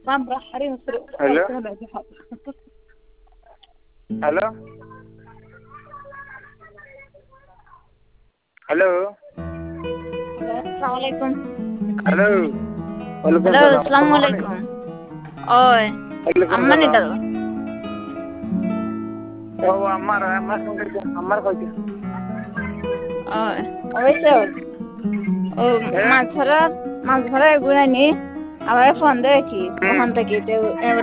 Hello hello hello Assalamualaikum. Hello ওয়ালাইকুম Halo, সালাম সম্মানিত Assalamualaikum. Oi, ওয়ালাইকুম aman সালাম itu. ও আমার আমার সঙ্গে আমার কইতে Oi, oi sir. Oh, হ্যাঁ মাছ ধরা এগুলো নি আবার ফোন দেয় কি ওখান থেকে